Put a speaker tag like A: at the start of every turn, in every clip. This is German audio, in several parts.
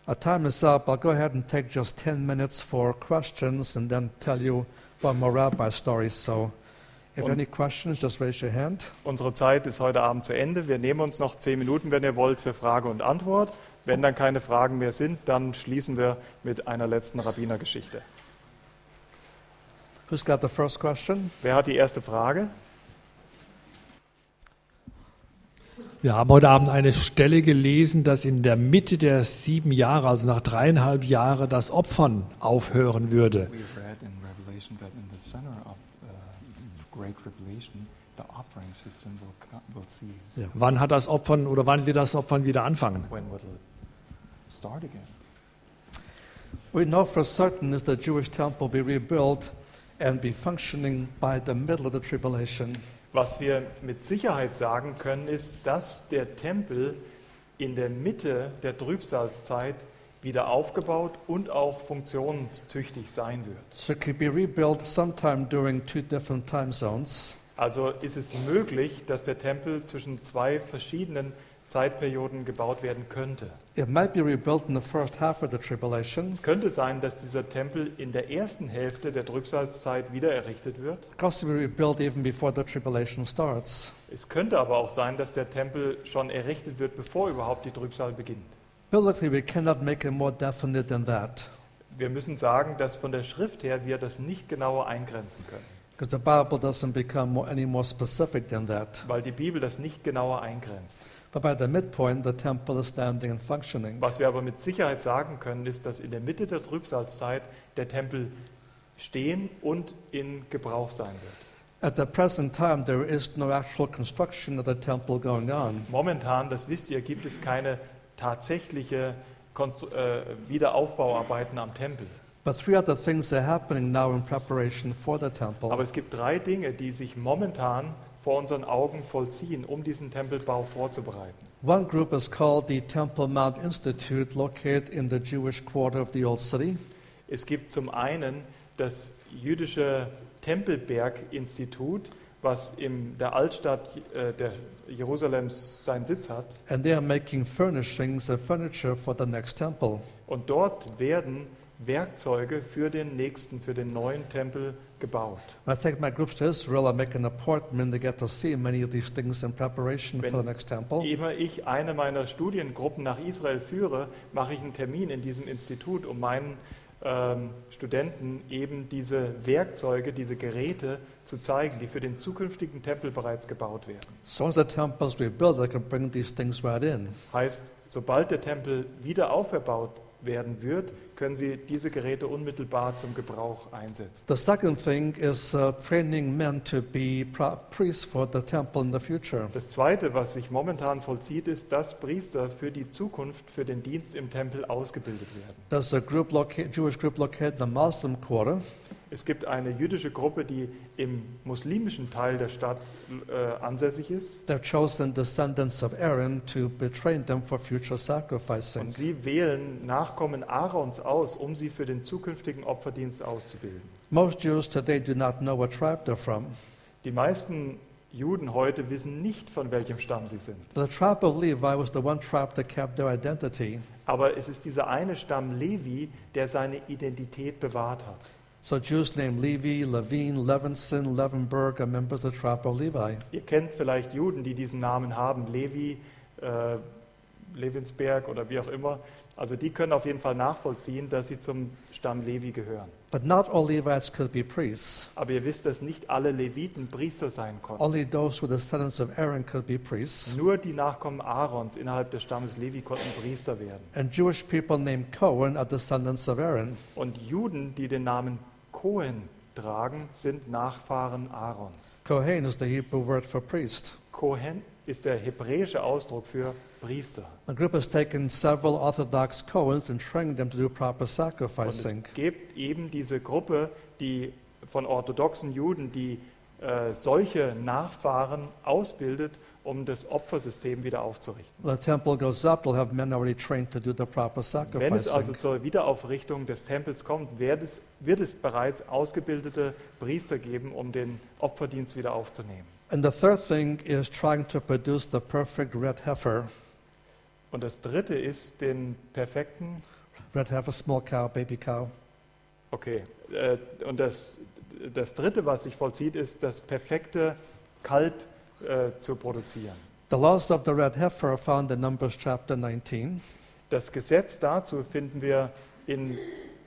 A: Our time is up. I'll go ahead and take just 10 minutes for questions and then tell you one more rabbi story. So if you have any questions, just raise your hand.
B: Unsere Zeit ist heute Abend zu Ende. Wir nehmen uns noch 10 Minuten, wenn ihr wollt, für Frage und Antwort. Wenn dann keine Fragen mehr sind, dann schließen wir mit einer letzten Rabbinergeschichte.
A: Who's got the first question?
B: Wer hat die erste Frage?
C: Wir haben heute Abend eine Stelle gelesen, dass in der Mitte der 7 Jahre, also nach 3,5 Jahren, das Opfern aufhören würde.
B: We read in Revelation that in the center of Great Tribulation, the offering system will cease.
A: Yeah.
C: Wann hat das Opfern oder wann wird das Opfern wieder anfangen?
B: When will it start again?
A: We know for certain is the Jewish temple be rebuilt and be functioning by the middle of the tribulation.
B: Was wir mit Sicherheit sagen können, ist, dass der Tempel in der Mitte der Trübsalzeit wieder aufgebaut und auch funktionstüchtig sein wird.
A: So it could be rebuilt sometime during 2 different time zones.
B: Also ist es möglich, dass der Tempel zwischen 2 verschiedenen Zeitperioden gebaut werden könnte.
A: It might be rebuilt in the first half of the tribulation.
B: Es könnte sein, dass dieser Tempel in der ersten Hälfte der Trübsalzeit wieder errichtet wird.
A: It could also be rebuilt even before the tribulation starts.
B: Es könnte aber auch sein, dass der Tempel schon errichtet wird, bevor überhaupt die Trübsal beginnt.
A: Biblically, we cannot make it more definite than that,
B: Wir müssen sagen, dass von der Schrift her wir das nicht genauer eingrenzen können,
A: because the Bible doesn't become any more specific than that.
B: weil die Bibel das nicht genauer eingrenzt.
A: But by the midpoint, the temple is standing and functioning.
B: Was wir aber mit Sicherheit sagen können, ist, dass in der Mitte der Trübsalzeit der Tempel stehen und in Gebrauch sein wird.
A: At the present time, there is no actual construction of the temple going on.
B: Momentan, das wisst ihr, gibt es keine tatsächliche Wiederaufbauarbeiten am Tempel.
A: But 3 other things are happening now in preparation for the temple.
B: Aber es gibt 3 Dinge, die sich momentan vor unseren Augen vollziehen, um diesen Tempelbau vorzubereiten.
A: One group is called the Temple Mount Institute, located in the Jewish quarter of the Old City.
B: Es gibt zum einen das jüdische Tempelberg-Institut, was in der Altstadt der Jerusalems seinen Sitz hat.
A: And they are making furnishings and furniture for the next temple.
B: Und dort werden Werkzeuge für den neuen Tempel gebaut.
A: When I take my groups to Israel, I make an appointment to get to see many of these things in preparation for the next temple.
B: Immer ich eine meiner Studiengruppen nach Israel führe, mache ich einen Termin in diesem Institut, um meinen Studenten eben diese Werkzeuge, diese Geräte zu zeigen, die für den zukünftigen Tempel bereits gebaut werden.
A: So once the temple is rebuilt, I can bring these things right in.
B: Heißt, sobald der Tempel wieder auferbaut werden wird, können Sie diese Geräte unmittelbar zum Gebrauch einsetzen.
A: The second thing is training men to be priests for the temple in the future.
B: Das Zweite, was sich momentan vollzieht, ist, dass Priester für die Zukunft, für den Dienst im Tempel ausgebildet werden.
A: There's a Jewish group located in the Muslim quarter.
B: Es gibt eine jüdische Gruppe, die im muslimischen Teil der Stadt ansässig ist.
A: They've chosen descendants of Aaron to train them for future sacrificing.
B: Und sie wählen Nachkommen Aarons aus, um sie für den zukünftigen Opferdienst auszubilden.
A: Most Jews today do not know what tribe they're from.
B: Die meisten Juden heute wissen nicht, von welchem Stamm sie sind.
A: The tribe of Levi was the one tribe that kept their identity.
B: Aber es ist dieser eine Stamm Levi, der seine Identität bewahrt hat.
A: So Jews named Levi, Levine, Levinson, Levenberg are members of the tribe of Levi.
B: Ihr kennt vielleicht Juden, die diesen Namen haben, Levi, Levinsberg oder wie auch immer. Also die können auf jeden Fall nachvollziehen, dass sie zum Stamm Levi gehören.
A: But not all Levites could be priests.
B: Aber ihr wisst, dass nicht alle Leviten Priester sein konnten.
A: Only those who were descendants of Aaron could be priests.
B: Nur die Nachkommen Aarons innerhalb des Stammes Levi konnten Priester werden.
A: And Jewish people named Cohen are descendants of Aaron.
B: Und Juden, die den Namen Kohen tragen, sind Nachfahren Aarons.
A: Kohen is the Hebrew word for priest.
B: Kohen ist der hebräische Ausdruck für Priester.
A: The group has taken several Orthodox Cohens and trained them to do proper
B: Und es
A: sacrificing.
B: gibt eben diese Gruppe, die von orthodoxen Juden, die solche Nachfahren ausbildet, um das Opfersystem wieder aufzurichten.
A: When the temple goes up, they'll have men already trained to do the proper
B: Wenn es also
A: sacrificing.
B: zur Wiederaufrichtung des Tempels kommt, wird es bereits ausgebildete Priester geben, um den Opferdienst wieder aufzunehmen.
A: And the third thing is trying to produce the perfect red heifer.
B: Und das dritte ist den perfekten,
A: red heifer, small cow, baby cow.
B: okay, und das dritte, was sich vollzieht, ist das perfekte Kalb zu produzieren.
A: The laws of the red heifer are found in Numbers chapter 19.
B: Das Gesetz dazu finden wir in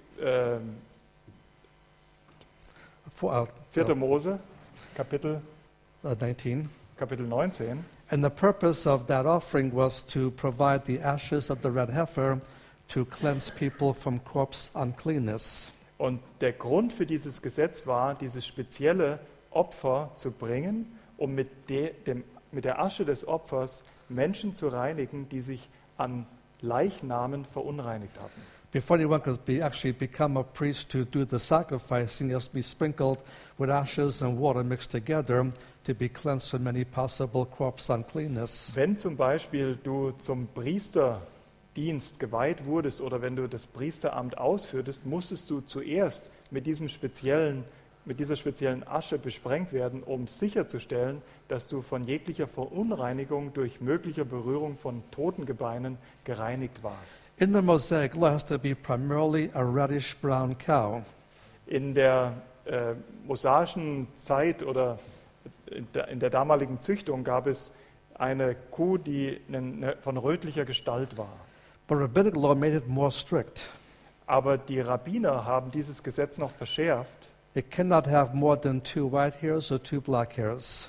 B: 4. Mose, Kapitel
A: 19.
B: 19.
A: And the purpose of that offering was to provide the ashes of the red heifer to cleanse people from corpse uncleanness.
B: Und der Grund für dieses Gesetz war, dieses spezielle Opfer zu bringen, um mit der Asche des Opfers Menschen zu reinigen, die sich an Leichnamen verunreinigt hatten.
A: Before anyone could actually become a priest to do the sacrificing, he has to be sprinkled with ashes and water mixed together to be cleansed from any possible corpse uncleanness.
B: Wenn zum Beispiel du zum Priesterdienst geweiht wurdest oder wenn du das Priesteramt ausführtest, musstest du zuerst mit dieser speziellen Asche besprengt werden, um sicherzustellen, dass du von jeglicher Verunreinigung durch mögliche Berührung von toten Gebeinen gereinigt warst.
A: In the Mosaic law, it has to be primarily a reddish brown cow.
B: In der mosaischen Zeit oder in der damaligen Züchtung gab es eine Kuh, die von rötlicher Gestalt war.
A: But rabbinic law made it more strict.
B: Aber die Rabbiner haben dieses Gesetz noch verschärft.
A: It cannot have more than 2 white hairs or 2 black hairs.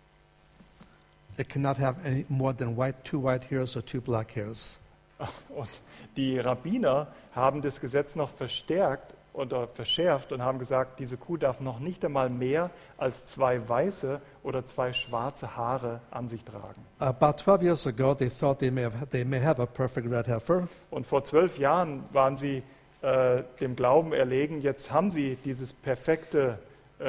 A: It cannot have any more than 2 white hairs or 2 black hairs.
B: Und die Rabbiner haben das Gesetz noch verstärkt oder verschärft und haben gesagt, diese Kuh darf noch nicht einmal mehr als 2 weiße oder 2 schwarze Haare an sich tragen.
A: About 12 years ago, they thought they may have a perfect red heifer.
B: Und vor 12 Jahren waren sie dem Glauben erlegen, jetzt haben sie diese perfekte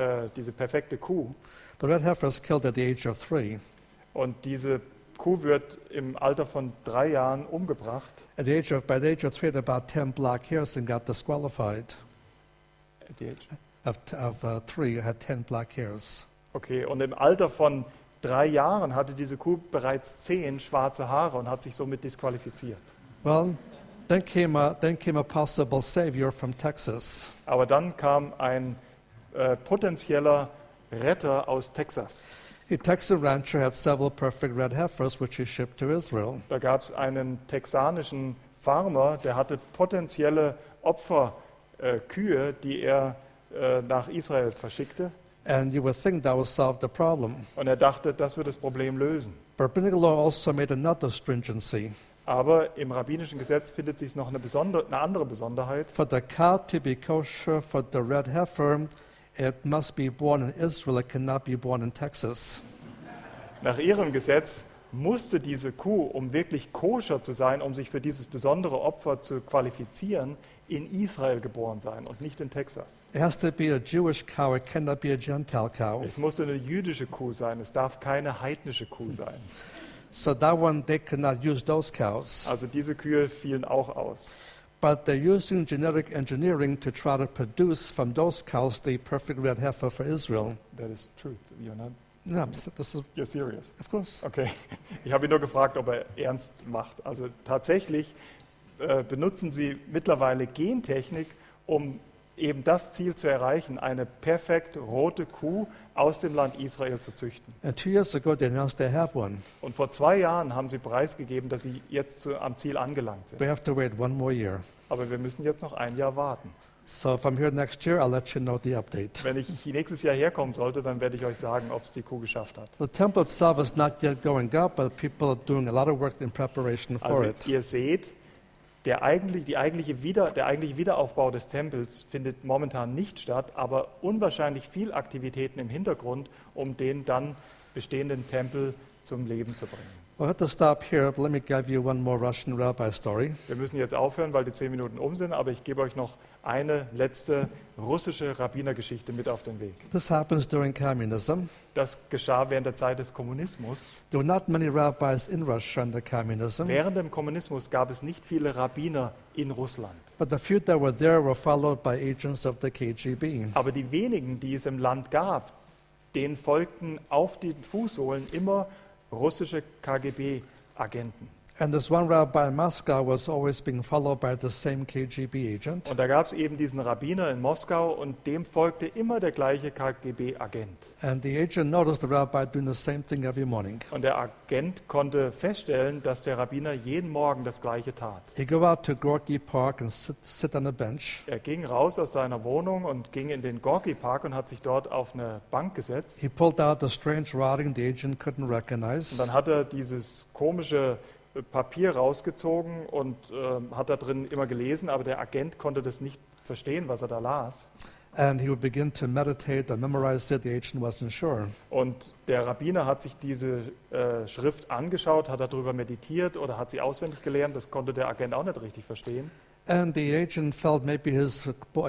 B: Kuh.
A: The red heifer is killed at the age of 3.
B: Und diese Kuh wird im Alter von 3 Jahren umgebracht.
A: By the age of 3, it had about 10 black hairs and got disqualified.
B: At the age.
A: Of 3, it had 10 black hairs.
B: Okay, und im Alter von 3 Jahren hatte diese Kuh bereits 10 schwarze Haare und hat sich somit disqualifiziert.
A: Well, then came a possible savior from Texas.
B: Aber dann kam ein potenzieller Retter aus Texas.
A: A Texan rancher had several perfect red heifers which he shipped to Israel.
B: Da gab es einen texanischen Farmer, der hatte potenzielle Opferkühe, die er nach Israel verschickte.
A: And you would think that would solve the problem.
B: Und er dachte, das wird das Problem lösen.
A: But rabbinic law also made another stringency.
B: Aber im rabbinischen Gesetz findet sich noch eine andere Besonderheit.
A: For the cow to be kosher for the red heifer, it must be born in Israel. It cannot be born in Texas.
B: Nach ihrem Gesetz musste diese Kuh, um wirklich koscher zu sein, um sich für dieses besondere Opfer zu qualifizieren, in Israel geboren sein und nicht in Texas.
A: It has to be a Jewish cow. It cannot be a Gentile cow.
B: Es musste eine jüdische Kuh sein, es darf keine heidnische Kuh sein.
A: So that one, they could not use those cows.
B: Also diese Kühe fielen auch aus.
A: But they're using genetic engineering to try to produce from those cows the perfect red heifer for Israel.
B: That is truth. You're not.
A: Yeah, this is,
B: You're serious.
A: of course.
B: Okay. Ich habe ihn nur gefragt, ob er ernst macht. Also tatsächlich benutzen sie mittlerweile Gentechnik, um eben das Ziel zu erreichen, eine perfekt rote Kuh aus dem Land Israel zu züchten.
A: And 2 years ago, they announced they have one.
B: Und vor 2 Jahren haben sie preisgegeben, dass sie jetzt am Ziel angelangt sind.
A: We have to wait 1 more year.
B: Aber wir müssen jetzt noch 1 Jahr warten.
A: So if I'm here next year, I'll let you know the update.
B: Wenn ich nächstes Jahr herkommen sollte, dann werde ich euch sagen, ob es die Kuh geschafft hat.
A: The temple itself is not yet going up, but people are doing a lot of work in preparation for
B: Also
A: it.
B: ihr seht, der eigentliche Wiederaufbau des Tempels findet momentan nicht statt, aber unwahrscheinlich viel Aktivitäten im Hintergrund, um den dann bestehenden Tempel zum Leben zu bringen.
A: We'll have to stop here, but let me give you one more Russian rabbi story.
B: Wir müssen jetzt aufhören, weil die 10 Minuten um sind, aber ich gebe euch noch eine letzte russische Rabbinergeschichte mit auf den Weg.
A: This happens during communism.
B: Das geschah während der Zeit des Kommunismus.
A: There were not many rabbis in Russia under communism,
B: Während dem Kommunismus gab es nicht viele Rabbiner in Russland.
A: but the few that were there were followed by agents of the KGB.
B: Aber die wenigen, die es im Land gab, denen folgten auf den Fußsohlen immer russische KGB-Agenten.
A: And this one rabbi in Moscow was always being followed by the same KGB agent.
B: Und da gab es eben diesen Rabbiner in Moskau und dem folgte immer der gleiche KGB-Agent.
A: And the agent noticed the rabbi doing the same thing every morning.
B: Und der Agent konnte feststellen, dass der Rabbiner jeden Morgen das Gleiche tat.
A: He'd go out to Gorky Park and sit on a bench.
B: Er ging raus aus seiner Wohnung und ging in den Gorky Park und hat sich dort auf eine Bank gesetzt.
A: He pulled out the strange writing the agent couldn't
B: Und
A: recognize.
B: dann hat er dieses komische Papier rausgezogen und hat da drin immer gelesen, aber der Agent konnte das nicht verstehen, was er da las.
A: And he would begin to meditate and memorize it. The agent wasn't sure.
B: Und der Rabbiner hat sich diese Schrift angeschaut, hat darüber meditiert oder hat sie auswendig gelernt. Das konnte der Agent auch nicht richtig verstehen.
A: And the agent felt maybe his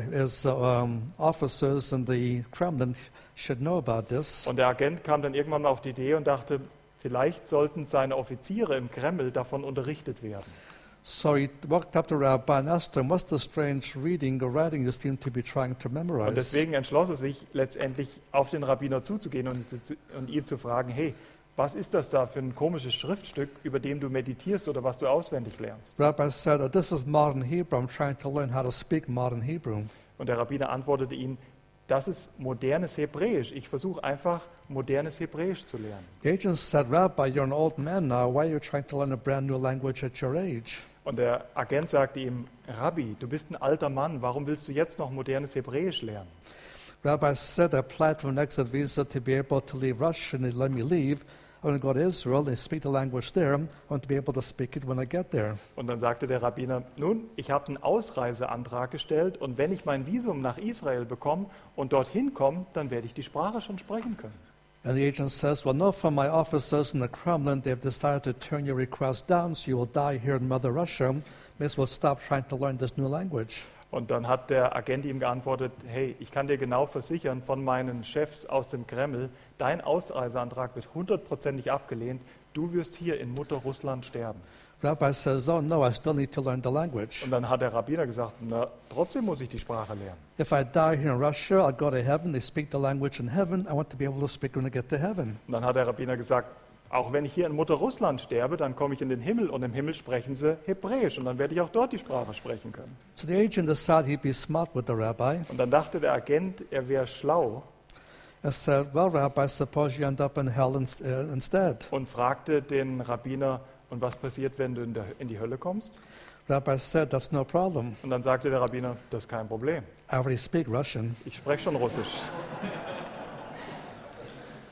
A: officers in the Kremlin should know about this.
B: Und der Agent kam dann irgendwann mal auf die Idee und dachte, vielleicht sollten seine Offiziere im Kreml davon unterrichtet werden.
A: So he walked up to Rabbi and asked him, what's the strange reading or writing you seem to be trying to
B: Und
A: memorize?
B: deswegen entschloss er sich letztendlich auf den Rabbiner zuzugehen und ihn zu fragen, hey, was ist das da für ein komisches Schriftstück, über dem du meditierst oder was du auswendig lernst?
A: Rabbi said, oh, this is modern Hebrew. I'm trying to learn how to speak modern Hebrew.
B: Und der Rabbiner antwortete ihm, das ist modernes Hebräisch. Ich versuche einfach, modernes Hebräisch zu lernen.
A: The agent said, Rabbi, you're an old man now. Why are you trying to learn a brand new language at your age?
B: Und der Agent sagte ihm, Rabbi, du bist ein alter Mann, warum willst du jetzt noch modernes Hebräisch lernen?
A: Rabbi said, I applied for an exit visa to be able to leave Russia, and they let me leave. I want to go to Israel and speak the language there. I want to be able to speak it when I get there.
B: Und dann sagte der Rabbiner, nun, ich habe einen Ausreiseantrag gestellt und wenn ich mein Visum nach Israel bekomme und dorthin komme, dann werde ich die Sprache schon sprechen können.
A: And the agent says, well, no, from my officers in the Kremlin, they've decided to turn your request down, so you will die here in Mother Russia. May as well stop trying to learn this new language.
B: Und dann hat der Agent ihm geantwortet, hey, ich kann dir genau versichern von meinen Chefs aus dem Kreml, dein Ausreiseantrag wird 100%ig abgelehnt, du wirst hier in Mutter Russland sterben.
A: Rabbi says, oh, no, I still need to learn the language.
B: Und dann hat der Rabbiner gesagt, na, trotzdem muss ich die Sprache lernen.
A: If I die here in Russia, I'll go to heaven. They speak the language in heaven. I want to be able to speak when I get to heaven.
B: Und dann hat der Rabbiner gesagt, auch wenn ich hier in Mutter Russland sterbe, dann komme ich in den Himmel und im Himmel sprechen sie Hebräisch und dann werde ich auch dort die Sprache sprechen können.
A: So the agent decided he'd be smart with the rabbi
B: Und dann dachte der Agent, er wäre schlau
A: and said, well, Rabbi, suppose you end up in hell instead.
B: und fragte den Rabbiner, und was passiert, wenn du in die Hölle kommst?
A: Rabbi said, that's no problem.
B: Und dann sagte der Rabbiner, das ist kein Problem.
A: I already speak Russian.
B: Ich spreche schon Russisch.